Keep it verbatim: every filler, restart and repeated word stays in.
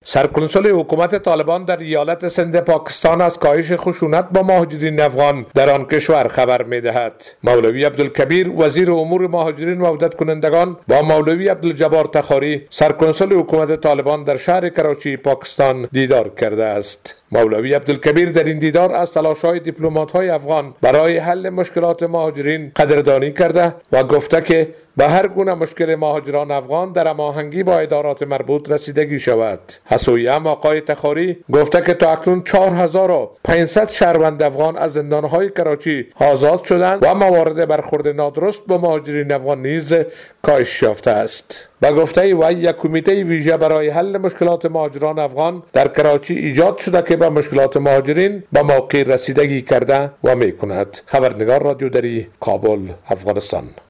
سرکنسول حکومت طالبان در ایالت سند پاکستان از کاهش خشونت با مهاجرین افغان در آن کشور خبر می‌دهد. مولوی عبدالکبیر وزیر امور مهاجرین و عودت کنندگان با مولوی عبدالجبار تخاری سرکنسول حکومت طالبان در شهر کراچی پاکستان دیدار کرده است. مولوی عبدالکبیر در این دیدار از تلاش‌های دیپلمات‌های افغان برای حل مشکلات مهاجرین قدردانی کرده و گفته که به هر گونه مشکل مهاجران افغان در هماهنگی با ادارات مربوط رسیدگی شود. حسویم آقای تخاری گفته که تا اکنون چهار هزار و پانصد شهروند افغان از زندان‌های کراچی آزاد شدند و موارد برخورد نادرست با مهاجرین افغان نیز کاهش یافته است. با گفته وی یک کمیته ویژه برای حل مشکلات مهاجران افغان در کراچی ایجاد شده که به مشکلات مهاجرین به موقع رسیدگی کرده و می‌کند. خبرنگار رادیو دری، کابل، افغانستان.